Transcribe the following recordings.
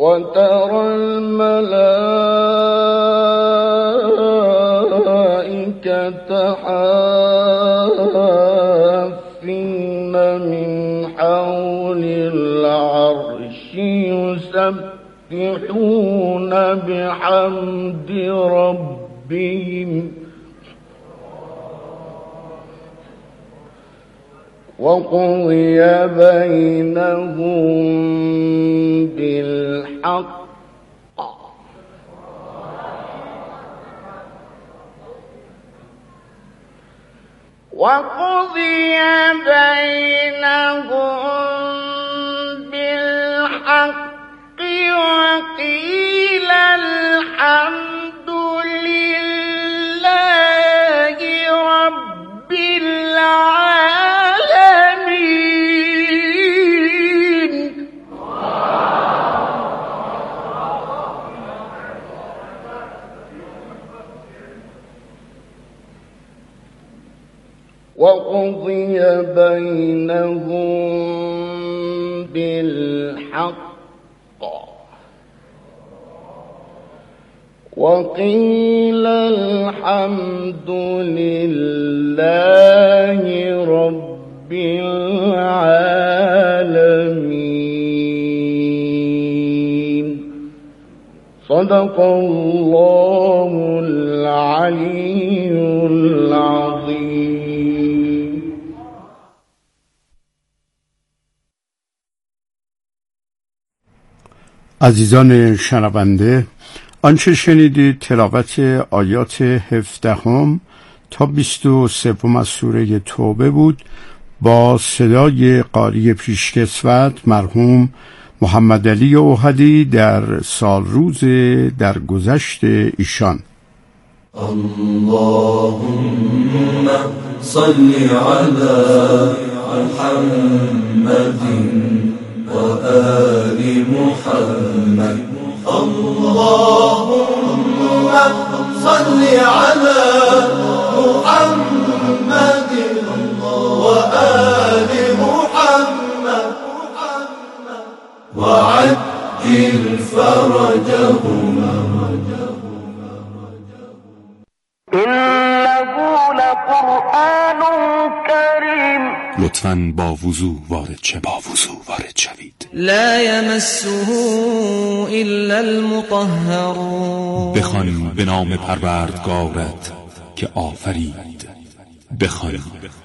وترى الملائكة حافين من حول العرش يسبحون بحمد ربهم وقضي بينهم بالحق وقضي بينهم بالحق وقيل الحمد لله رب العالمين. وقضي بينهم بالحق وقيل الحمد لله رب العالمين. صدق الله العلي العظيم. عزیزان شنونده، آنچه شنیدید تلاوت آیات 17 تا 23 از سوره توبه بود با صدای قاری پیشکسوت مرحوم محمد علی اوحدی در سال روز درگذشت ایشان. اللهم صل على محمد و آل محمد. اللهم صل على محمد و آل محمد وعجل فرجهم. إنه لقرآن كريم. لطفاً با وضو وارد شوید. لا يمسه إلا المطهرون. بخوان به نام پروردگارت که آفرید. بخوان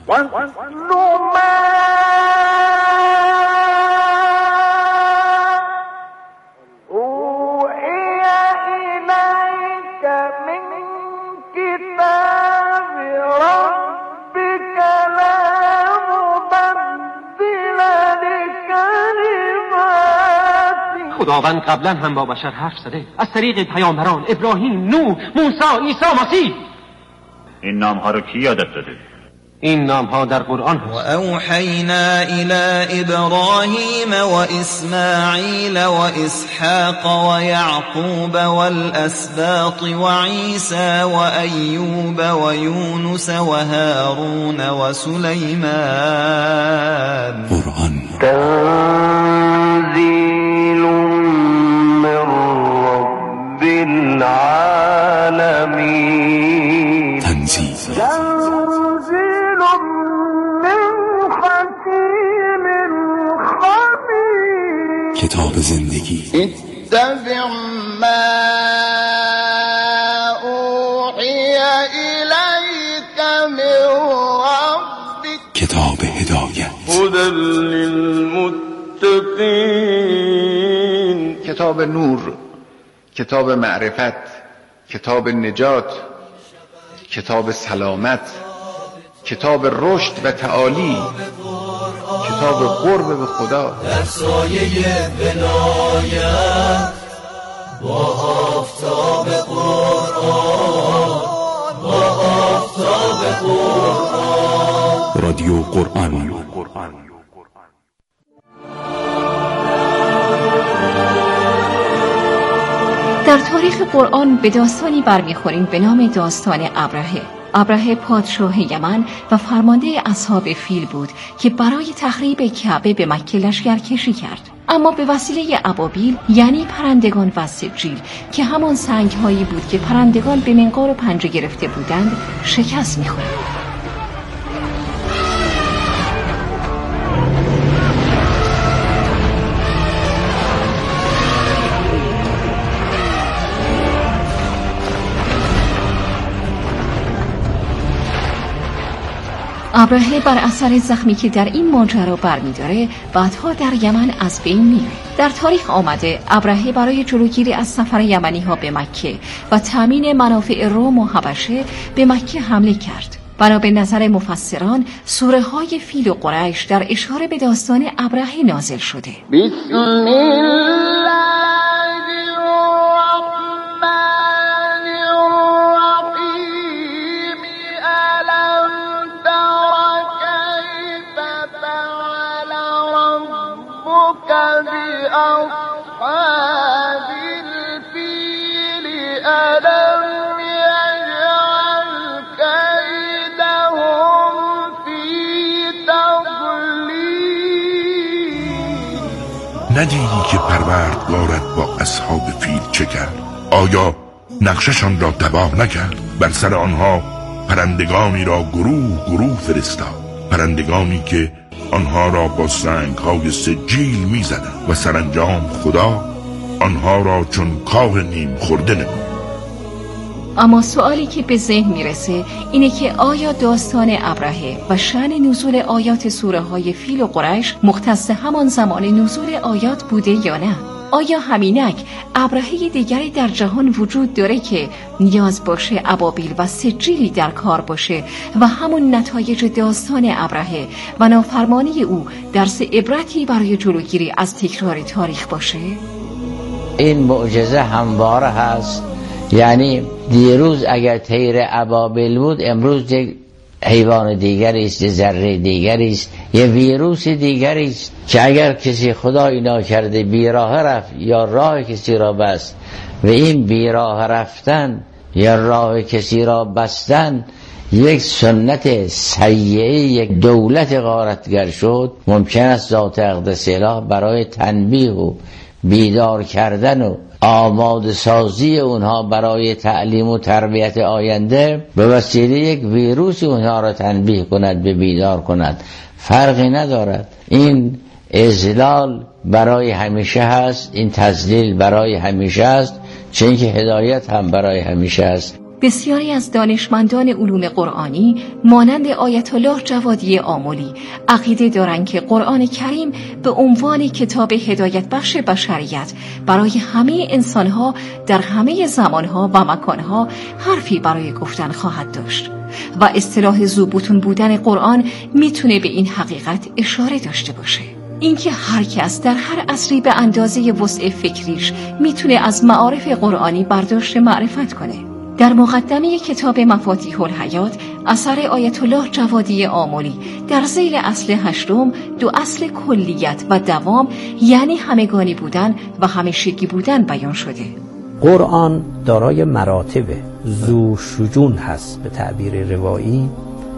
خداوند قبلا هم با بشر حرف زده از طریق پیامبران ابراهیم، نوح، موسی، عیسی مسیح. این نامها رو کی یادت داده؟ این نامها در قرآن هست. و اوحینا الی ابراهیم و اسماعیل و اسحاق و یعقوب والاسباط و عیسی و ایوب و یونس و هارون و سلیمان. قرآن تنزیل من رب العالمین. تنزیل کتاب زندگی. اتبع ما اوحی الیک من ربک. کتاب هدایت. هدی للمتقین. کتاب نور، کتاب معرفت، کتاب نجات، کتاب سلامت، کتاب رشد و تعالی، کتاب قرب به خدا. در سایه ولایت با آفتاب قرآن، با آفتاب قرآن. رادیو قرآن. در تاریخ قرآن به داستانی برمیخوریم به نام داستان ابرهه. ابرهه پادشاه یمن و فرمانده اصحاب فیل بود که برای تخریب کعبه به مکه لشکرکشی کرد، اما به وسیله ابابیل یعنی پرندگان و سجیل که همان سنگ‌هایی بود که پرندگان به منقار و پنجه گرفته بودند شکست می‌خورد. ابرهه بر اثر زخمی که در این ماجرا برمی‌داره بعدها در یمن از بین میره. در تاریخ آمده ابرهه برای جلوگیری از سفر یمنی‌ها به مکه و تامین منافع روم و حبشه به مکه حمله کرد. بنا به نظر مفسران سوره‌های فیل و قریش در اشاره به داستان ابرهه نازل شده. بسم الله ندیدی که پروردگارت با اصحاب فیل چه کرد؟ آیا نقششان را تباه نکرد؟ بر سر آنها پرندگانی را گروه گروه فرستاد، پرندگانی که آنها را با سنگ‌های سجیل می‌زدند و سرانجام خدا آنها را چون کاه نیم خورده نمود. اما سوالی که به ذهن میرسه اینه که آیا داستان ابرهه و شأن نزول آیات سوره‌های فیل و قریش مختص همان زمان نزول آیات بوده یا نه؟ آیا همینک ابرهه دیگری در جهان وجود داره که نیاز باشه ابابیل و سجیلی در کار باشه و همون نتایج داستان ابرهه و نافرمانی او درس عبرتی برای جلوگیری از تکرار تاریخ باشه؟ این معجزه همواره هست. یعنی دیروز اگر طیر ابابیل بود، امروز یک حیوان دیگری است، یک ذره دیگری است، یک ویروس دیگری است که اگر کسی خدایی ناکرده بیراه رفت یا راه کسی را بست و این بیراه رفتن یا راه کسی را بستن یک سنت سیئه، یک دولت غارتگر شد، ممکن است ذات اقدس اله برای تنبیه و بیدار کردن و آماده سازی اونها برای تعلیم و تربیت آینده به وسیله یک ویروس اونها را تنبیه کند، به بیدار کند. فرقی ندارد. این اذلال برای همیشه هست، این تذلیل برای همیشه است، چون که هدایت هم برای همیشه است. بسیاری از دانشمندان علوم قرآنی مانند آیت الله جوادی آملی عقیده دارند که قرآن کریم به عنوان کتاب هدایت بخش بشریت برای همه انسانها در همه زمانها و مکانها حرفی برای گفتن خواهد داشت و اصطلاح ذوبطون بودن قرآن میتونه به این حقیقت اشاره داشته باشه. اینکه هر کس در هر عصری به اندازه وسع فکریش میتونه از معارف قرآنی برداشت معرفت کنه. در مقدمه کتاب مفاتیح الحیات اثر آیت الله جوادی آملی در ذیل اصل 8 دو اصل کلیت و دوام یعنی همگانی بودن و همیشگی بودن بیان شده. قرآن دارای مراتب ذو شجون هست به تعبیر روایی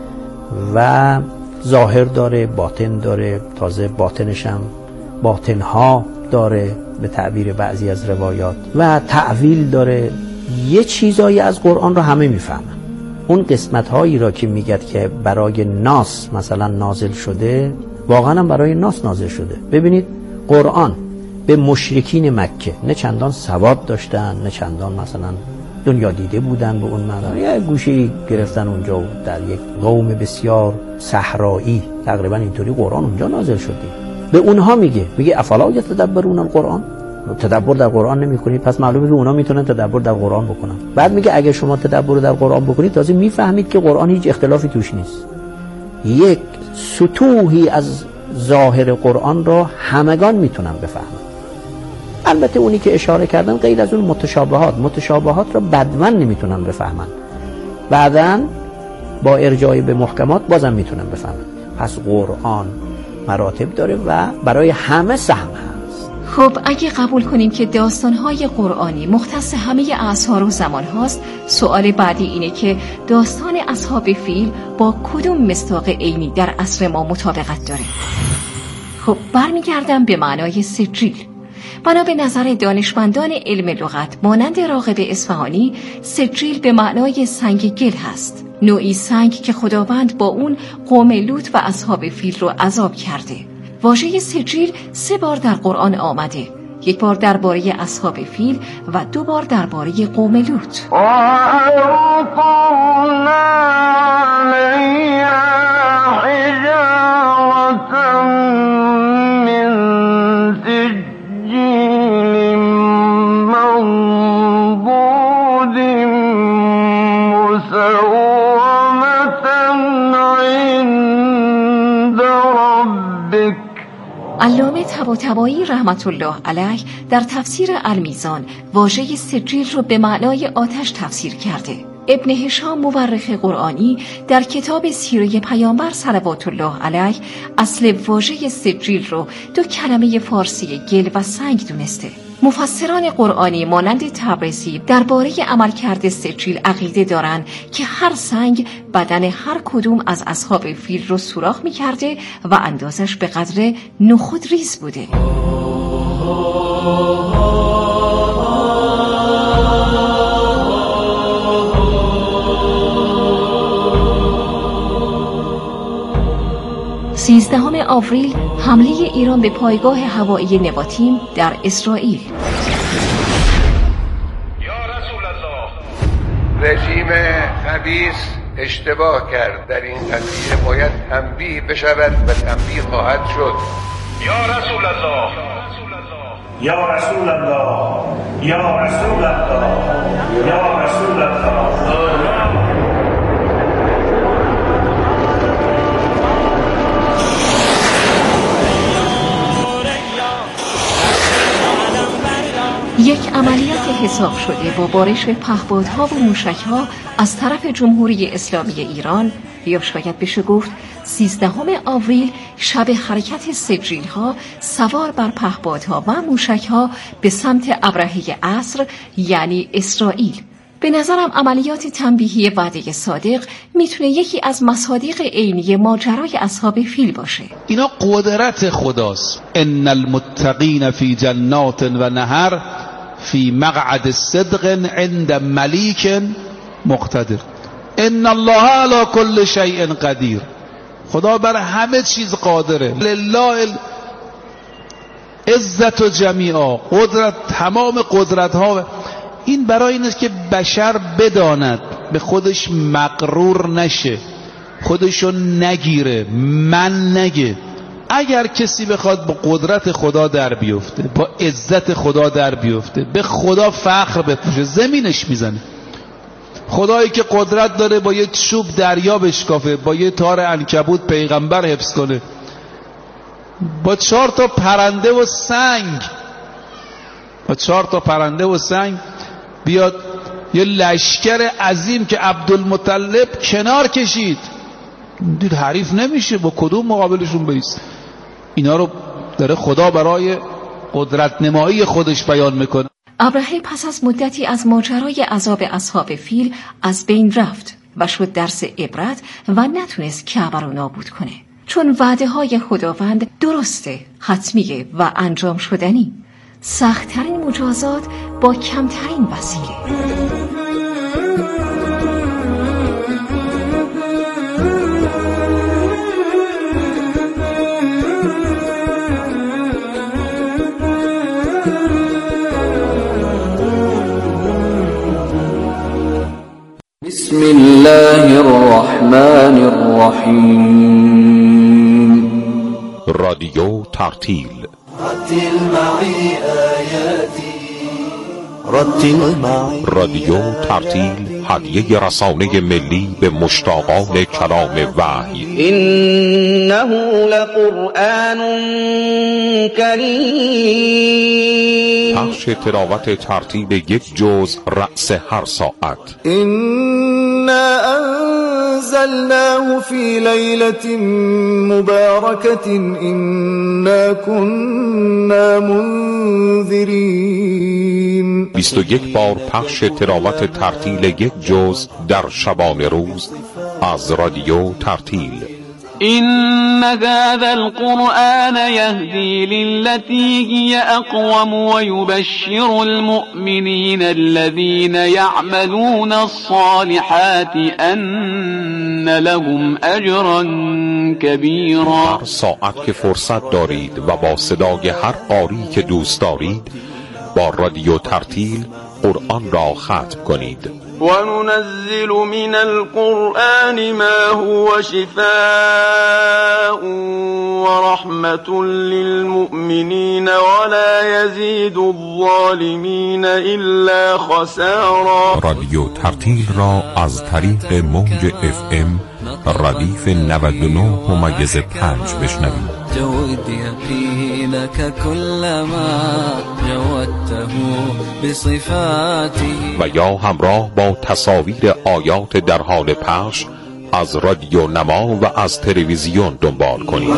و ظاهر داره، باطن داره، تازه باطنش هم باطنها داره به تعبیر بعضی از روایات و تعویل داره. یه چیزایی از قرآن رو همه میفهمن. اون قسمت هایی را که میگد که برای ناس مثلا نازل شده، واقعا هم برای ناس نازل شده. ببینید قرآن به مشرکین مکه نه چندان سواد داشتن، نه چندان مثلا دنیا دیده بودن به اون معنا. یه گوشی گرفتن اونجا و در یک قوم بسیار صحرایی تقریبا اینطوری قرآن اونجا نازل شده. به اونها میگه افلا یتدبرون القرآن، تدبر در قرآن نمی‌کنید، پس معلومه که اونا میتونن تدبر در قرآن بکنن. بعد میگه اگه شما تدبر در قرآن بکنید تازه میفهمید که قرآن هیچ اختلافی توش نیست. یک سطوحی از ظاهر قرآن را همگان میتونن بفهمن. البته اونی که اشاره کردن غیر از اون متشابهات را بدون نمیتونن بفهمن. بعدن با ارجاع به محکمات بازم میتونن بفهمن. پس قرآن مراتب داره و برای همه سهم هست. خب اگه قبول کنیم که داستان‌های قرآنی مختص همه اعصار و زمان هاست، سوال بعدی اینه که داستان اصحاب فیل با کدوم مصداق عینی در عصر ما مطابقت داره؟ خب برمیگردم به معنای سجیل. بنا به نظر دانشمندان علم لغت مانند راغب اصفهانی، سجیل به معنای سنگ گل هست، نوعی سنگ که خداوند با اون قوم لوط و اصحاب فیل رو عذاب کرده. واژه سجیل 3 بار در قرآن آمده، 1 بار درباره اصحاب فیل و 2 بار درباره قوم لوط. علامه طباطبایی رحمت الله علیه در تفسیر المیزان واژه سجیل رو به معنای آتش تفسیر کرده. ابن هشام مورخ قرآنی در کتاب سیره پیامبر صلوات الله علیه اصل واژه سجیل رو 2 کلمه فارسی گل و سنگ دونسته. مفسران قرآنی مانند تبریزی درباره عملکرد سجیل عقیده دارند که هر سنگ بدن هر کدوم از اصحاب فیل رو سوراخ می‌کرده و اندازش به قدر نخود ریز بوده. سیزدهم آوریل حمله ایران به پایگاه هوایی نواتیم در اسرائیل. رژیم خبیث اشتباه کرد، در این قضیه باید تنبیه بشود و تنبیه خواهد شد. یا رسول الله، یا رسول الله، یا رسول الله، یا رسول الله. یک عملیات حساب شده با بارش پهپادها و موشک‌ها از طرف جمهوری اسلامی ایران، یا شاید بشه گفت 13 آوریل، شب حرکت سجیل‌ها سوار بر پهپادها و موشک‌ها به سمت ابرهه عصر یعنی اسرائیل. به نظرم عملیات تنبیهی وعده صادق میتونه یکی از مصادیق عینی ماجرای اصحاب فیل باشه. اینا قدرت خداست. ان المتقین فی جنات و نهر فی مقعد صدق عند ملیک مقتدر. ان الله علی کل شیء قدیر. خدا بر همه چیز قادره. لله العزت جمیعا، قدرت، تمام قدرت ها. این برای این است که بشر بداند، به خودش مغرور نشه، خودشو نگیره، من نگه. اگر کسی بخواد با قدرت خدا در بیفته، با عزت خدا در بیفته، به خدا فخر بپوشه، زمینش میزنه. خدایی که قدرت داره با یه چوب دریا بشکافه، با یه تار عنکبوت پیغمبر حفظ کنه، با 4 تا پرنده و سنگ، با 4 تا پرنده و سنگ بیاد یه لشکر عظیم که عبدالمطلب کنار کشید، دید حریف نمیشه، با کدوم مقابلشون بیست. اینا رو داره خدا برای قدرت نمایی خودش بیان میکنه. ابرهه پس از مدتی از ماجرای عذاب اصحاب فیل از بین رفت و شد درس عبرت و نتونست کعبه رو نابود کنه، چون وعده های خداوند درسته، حتمیه و انجام شدنی. سخت‌ترین مجازات با کمترین وسیله. بسم الله الرحمن الرحیم. رادیو ترتیل. رادیو ترتیل، هدیه رسانه ملی به مشتاقان کلام وحی. انه لقرآن کریم پخش تلاوت ترتیل یک جز رأس هر ساعت. إنا أنزلناه في ليلة مباركة إنا كنا منذرين. 21 بار پخش تلاوت ترتیل یک جز در شبانه روز از رادیو ترتیل. إن هذا القرآن يهدي للتي هي أقوم ويبشر المؤمنين الذين يعملون الصالحات أن لهم أجرا كبيرا. هر ساعت که فرصت دارید و با صدای هر قاری که دوست دارید با رادیو ترتیل قرآن را ختم کنید. وننزل من القرآن ما هو شفاء ورحمة للمؤمنين ولا يزيد الظالمين إلا خسارا. رادیو ترتیل را از طریق موج FM ردیف 99.5 بشنوید. جود يقينك كلما جودته بصفاته. و یا همراه با تصاویر آیات در حال پخش از رادیو نما و از تلویزیون دنبال کنید.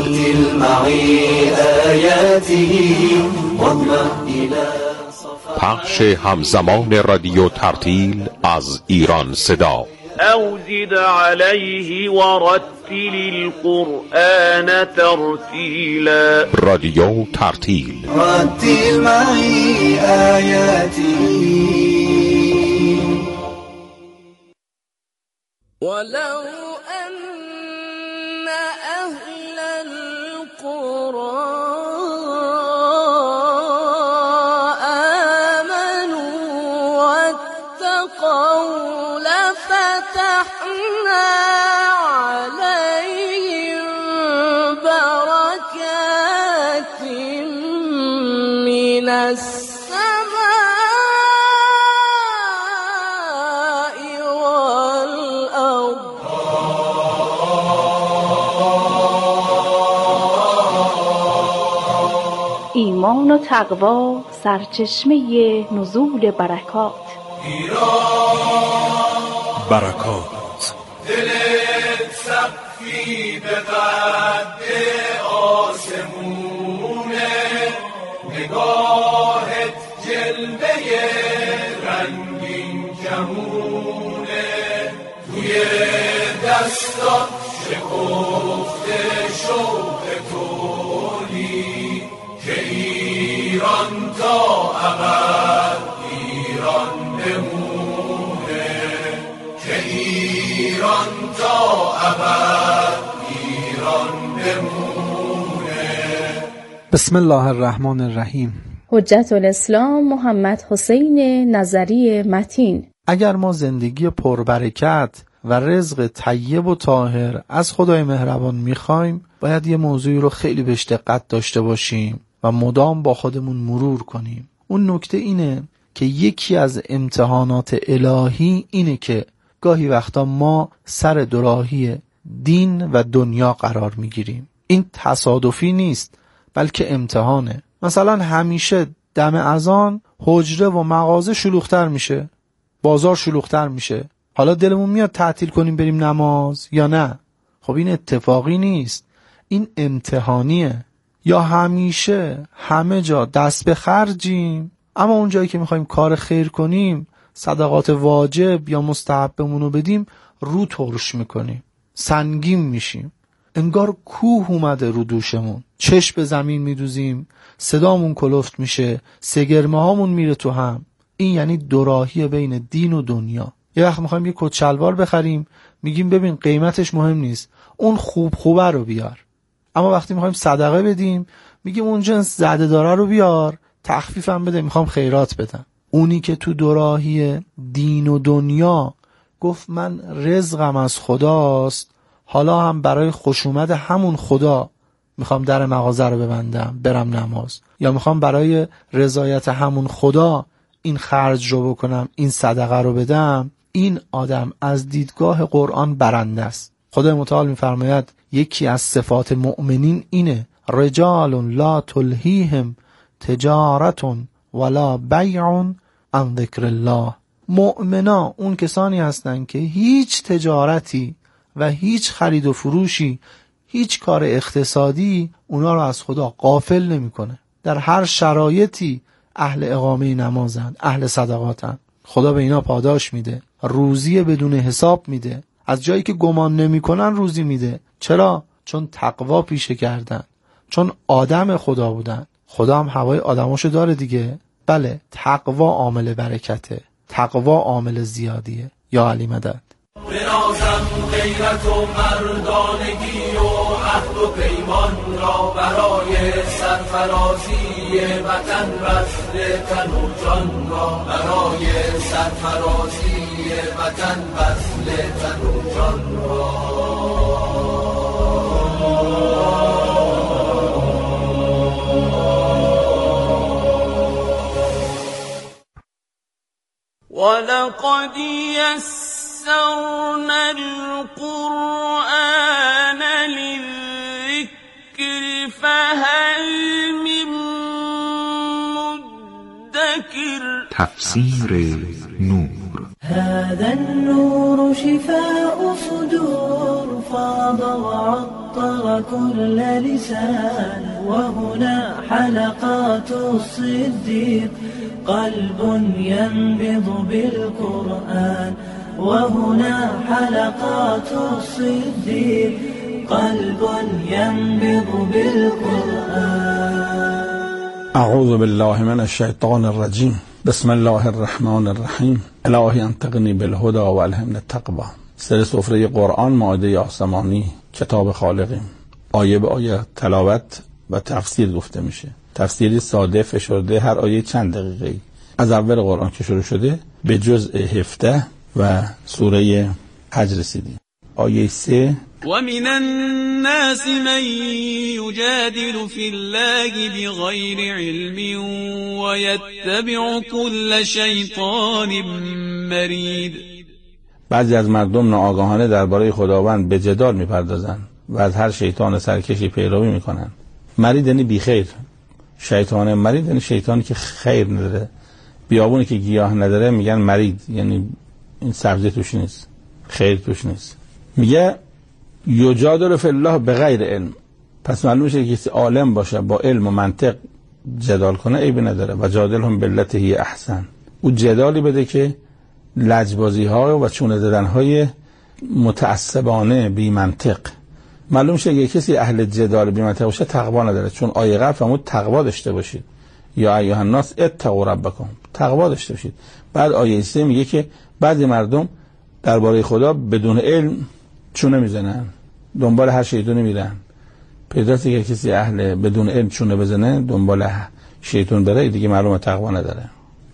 پخش همزمان رادیو ترتیل از ایران صدا. أو زد عليه ورتل القرآن ترتيلا. رادیو ترتیل. رتل معي آياته. ولو أن أهل القرى آمنوا واتقوا لفتحنا عليهم بركات من السماء والأرض. ایمان و تقوا سرچشمه نزول برکات. برکات دلت سقفی به قد آسمونه، نگاهت جلوه رنگین کمونه، توی دستات شکفته شوق تولی که ایران تا ابد ایران بمونه، که ایران تا ابد ایران بمونه. بسم الله الرحمن الرحیم. حجت الاسلام محمد حسین نظری متین. اگر ما زندگی پربرکت و رزق طیب و طاهر از خدای مهربان میخوایم، باید یه موضوعی رو خیلی بهش دقت داشته باشیم و مدام با خودمون مرور کنیم. اون نکته اینه که یکی از امتحانات الهی اینه که گاهی وقتا ما سر دوراهی دین و دنیا قرار میگیریم. این تصادفی نیست بلکه امتحانه. مثلا همیشه دم اذان حجره و مغازه شلوغ‌تر میشه، بازار شلوغ‌تر میشه. حالا دلمون میاد تعطیل کنیم بریم نماز یا نه؟ خب این اتفاقی نیست، این امتحانیه. یا همیشه همه جا دست به خرجیم، اما اون جایی که میخوایم کار خیر کنیم، صدقات واجب یا مستحبمون رو بدیم، رو ترش میکنیم، سنگین میشیم، انگار کوه اومده رو دوشمون، چشم به زمین میدوزیم، صدامون کلفت میشه، سگرمه هامون میره تو هم. این یعنی دوراهی بین دین و دنیا. یه وقت میخوایم یه کت شلوار بخریم، میگیم ببین قیمتش مهم نیست، اون خوبه رو بیار. اما وقتی میخوایم صدقه بدیم، میگیم اون جنس زده داره رو بیار، تخفیفم بده، میخوام خیرات بدم. اونی که تو دوراهی دین و دنیا گفت من رزقم از خداست، حالا هم برای خشومت همون خدا میخوام در مغازه رو ببندم برم نماز، یا میخوام برای رضایت همون خدا این خرج رو بکنم، این صدقه رو بدم، این آدم از دیدگاه قرآن برنده است. خدای متعال میفرماید یکی از صفات مؤمنین اینه: رجال لا تلهیهم تجارت ولا بیع عن ذکر الله. مؤمنا اون کسانی هستند که هیچ تجارتی و هیچ خرید و فروشی، هیچ کار اقتصادی اونا رو از خدا غافل نمیکنه. در هر شرایطی اهل اقامه نمازند، اهل صدقاتند. خدا به اینا پاداش میده، روزی بدون حساب میده، از جایی که گمان نمیکنن روزی میده. چرا؟ چون تقوا پیشه کردن، چون آدم خدا بودن. خدا هم هوای آدماشو داره دیگه. بله، تقوا عامل برکته، تقوا عامل زیادیه. یا علی مدد. بنازم غیرت و مردانگی و عهد و پیمان را برای سرفرازی وطن بذل تن و جان را، برای سرفرازی وطن بذل تن و جان را. ولقد يسرنا القرآن للذكر فهل من مدكر. تفسیر نور. هذا النور شفاء صدور فاض وعطر كل لسان، وهنا حلقات الصديق قلب ينبض بالقرآن، وهنا حلقات الصديق قلب ينبض بالقرآن. اعوذ بالله من الشیطان الرجیم. بسم الله الرحمن الرحیم. الهی انطقنی بالهدى و الهمنی التقوی. سر سفره قرآن، مائده آسمانی، کتاب خالقیم. آیه به آیه تلاوت و تفسیر گفته میشه. تفسیری ساده فشرده، هر آیه چند دقیقه‌ای. از اول قرآن که شروع شده به جزء 17 و سوره حج رسیدیم. آیه 3: ومن الناس من يجادل في الله بغير علم ويتبع كل شيطان مرید. بعضی از مردم ناآگاهانه درباره خداوند به جدال میپردازند و از هر شیطان سرکشی پیروی میکنند. مرید یعنی بی خیر. شیطان مرید یعنی شیطانی که خیر نداره. بیابونی که گیاه نداره میگن مرید، یعنی این سبزی توش نیست، خیر توش نیست. میگه یجادل فی الله بغیر علم. پس معلوم میشه که کسی عالم باشه، با علم و منطق جدال کنه عیبی نداره. و جادلهم باللتی هی احسن. او جدالی بده که لجبازی ها و چونه زدن های متعصبانه بی منطق. معلوم میشه که کسی اهل جدال بی منطق باشه تقوا نداره، چون آیه قبل فرمود تقوا داشته باشید. یا ایها الناس اتقوا ربکم، تقوا داشته باشید. بعد آیه 3 میگه که بعضی مردم درباره خدا بدون علم چونه میزنن، دنبال هر شیطانی میرن. پیداست که کسی اهل بدون علم چونه بزنه، دنبال شیطان بره، دیگه معلومه تقوا نداره.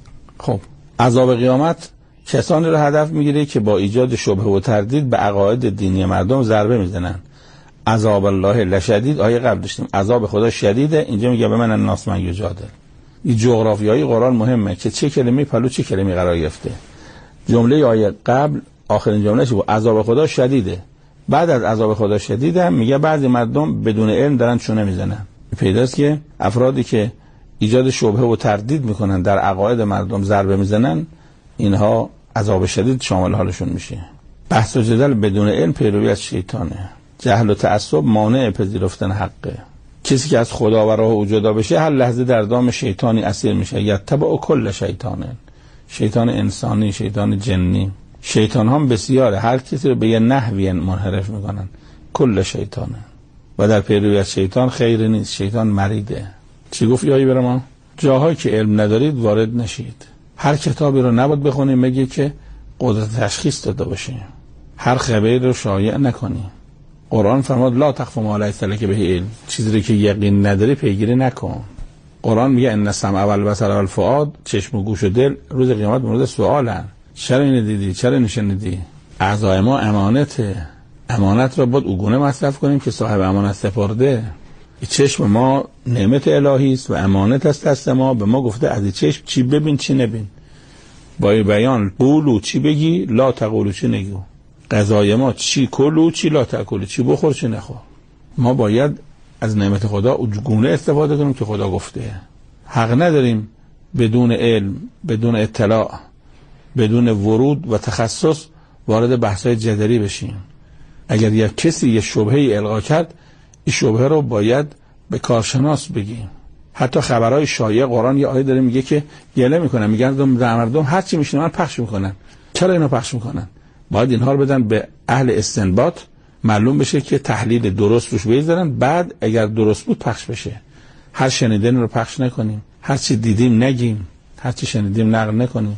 خب عذاب قیامت کسانی رو هدف میگیره که با ایجاد شبهه و تردید به عقاید دینی مردم ضربه میزنن. عذاب الله لشدید، آیه قبل داشتیم عذاب خدا شدیده، اینجا میگه به من الناس من یجادل. این جغرافیایی قرآن مهمه که چه کلمه پلو چه کلمه قرار گرفته. جمله آیه قبل آخرین جملهش بود عذاب خدا شدیده. بعد از عذاب خدا شدیده میگه بعضی مردم بدون علم دارن چونه میزنن. پیداست که افرادی که ایجاد شبهه و تردید میکنن، در عقاید مردم ضربه میزنن، اینها عذاب شدید شامل حالشون میشه. بحث و جدل بدون علم پیروی از شیطانه. جهل و تعصب مانع پذیرفتن حقه. کسی که از خدا و راه او جدا بشه هر لحظه در دام شیطانی اسیر میشه. یتبع کل شیطانه، شیطان انسانی، شیطان جنی. شیطان هم بسیاره، هر کسی رو به یه نحوی منحرف میکنن. کل شیطانه و در پیروی از شیطان خیر نیست، شیطان مریده. چی گفت یایی برای ما؟ جاهایی که علم ندارید وارد نشید. هر کتابی رو نباید بخونیم میگه که قدرت تشخیص داده باشه. هر خبری رو شایع نکنی. قرآن فرمود لا تخف ما لیس لک به علم، چیزی که یقین نداری پیگیری نکن. قرآن میگه ان السمع والبصر والفؤاد، چشم و گوش و دل روز قیامت مورد سوالن. چرا اینو دیدی؟ چرا اینو شنیدی؟ اعضای ما امانته. امانت رو باید اوگونه مصرف کنیم که صاحب امانت سپرده. چشم ما نعمت الهی است و امانت است دست ما. به ما گفته از این چشم چی ببین چی نبین. با بیان قولو چی بگی، لا تقولو چی نگو. غذای ما چی کلو چی لا تاکلو، چی بخور چی نخور. ما باید از نعمت خدا اوگونه استفاده کنیم که خدا گفته. حق نداریم بدون علم، بدون اطلاع، بدون ورود و تخصص وارد بحث‌های جدلی بشیم. اگر یک کسی یه شبهه‌ای القا کرد، این شبهه رو باید به کارشناس بگیم. حتی خبرهای شایع قرآن یه آیه داره میگه که گله میکنن، میگن مردم هر چی میشنون پخش میکنن. چرا اینا پخش میکنن؟ باید اینها رو بدن به اهل استنباط، معلوم بشه که تحلیل درست روش بذارن، بعد اگر درست بود پخش بشه. هر شنیدن رو پخش نکنیم، هر چی دیدیم نگیم، هر چی شنیدیم نقل نکنیم.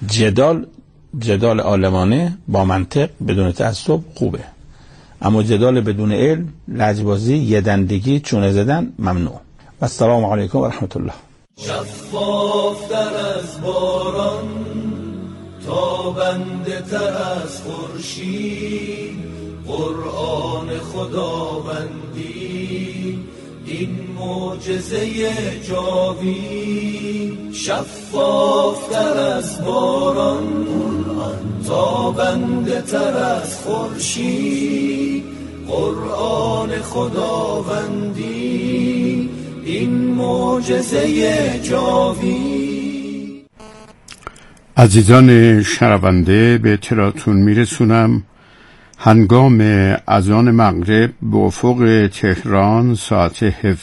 جدال عالمانه با منطق بدون تعصب خوبه، اما جدال بدون علم، لجبازی، یدندگی، چونه زدن ممنوع. و السلام علیکم و رحمت الله. شفافتر از باران، تابنده تر از خورشید، قرآن خداوندی این معجزه جاوید. شفافتر از باران، تابنده تر از خورشید، قرآن خداوندی این معجزه جاوید. عزیزان شنونده، به اطلاعتون میرسونم هنگام اذان مغرب به افق تهران ساعت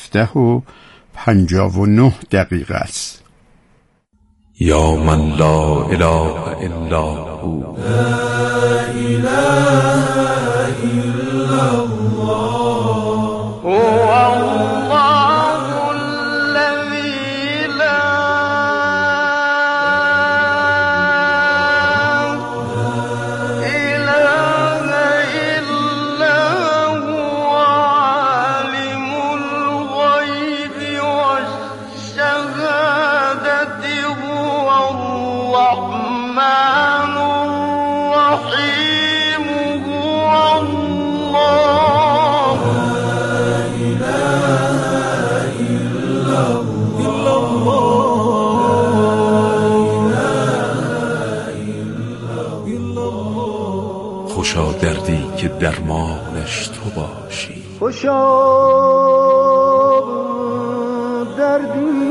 17:59 است. یا من لا اله الا هو، لا اله الا الله، هو الله الذی لا اله الا هو، عالم الغیب والشهادة، هو الرحمن الرحیم، هو الله. لا اله الا الله. خوشا دردی که درمانش تو باشی، خوشا دردی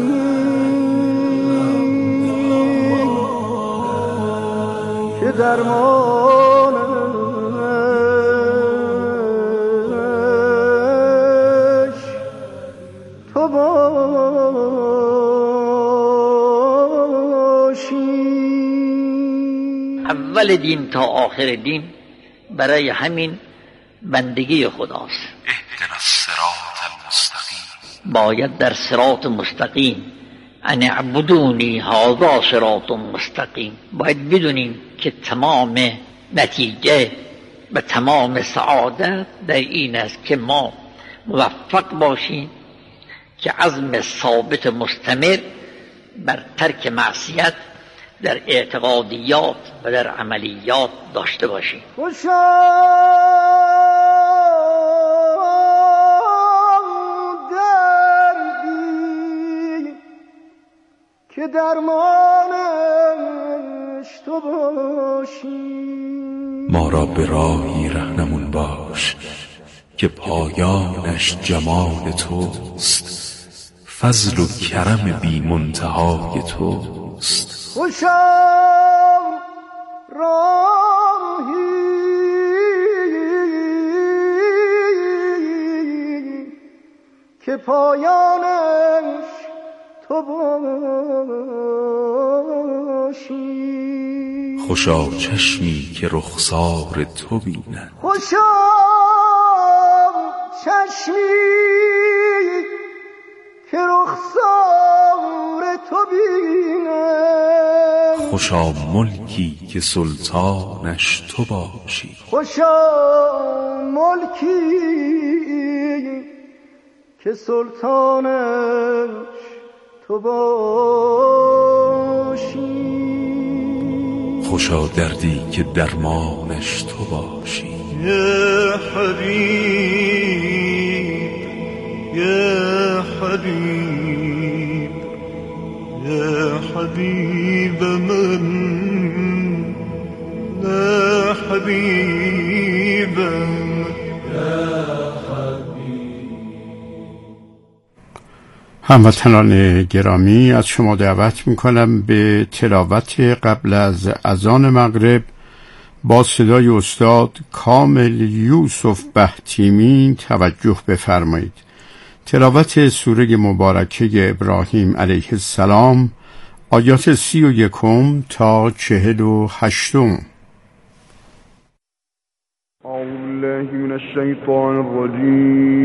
که درمانش تو باشی. اول دین تا آخر دین برای همین بندگی خداست. اهدنا الصراط المستقیم، باید در صراط مستقیم، ان اعبدونی هذا صراط مستقیم، باید بدونیم که تمام نتیجه و تمام سعادت در این است که ما موفق باشیم که عزم ثابت مستمر بر ترک معصیت در اعتقادیات و در عملیات داشته باشیم. خوشا دردی که درمانش تو باشی. ما را به راهی رهنمون باش که پایانش جمال توست، فضل و کرم بی منتهای توست. خوشا راهی که پایانش تو باشی. خوشا چشمی که رخسار تو بیند، خوشا چشمی که رخسار تو بیند. خوشا ملکی که سلطانش تو باشی، خوشا ملکی که سلطانش تو باشی. خوشا دردی که درمانش تو باشی. یا حبیب، یا حبیب، یا حبیب من، یا حبیب من، یا حبیب. هموطنان گرامی، از شما دعوت میکنم به تلاوت قبل از اذان مغرب با صدای استاد کامل یوسف بهتیمی توجه بفرمایید. تلاوت سوره مبارکه ابراهیم علیه السلام، آیات 31 تا 48. أعوذ بالله من الشيطان الرجيم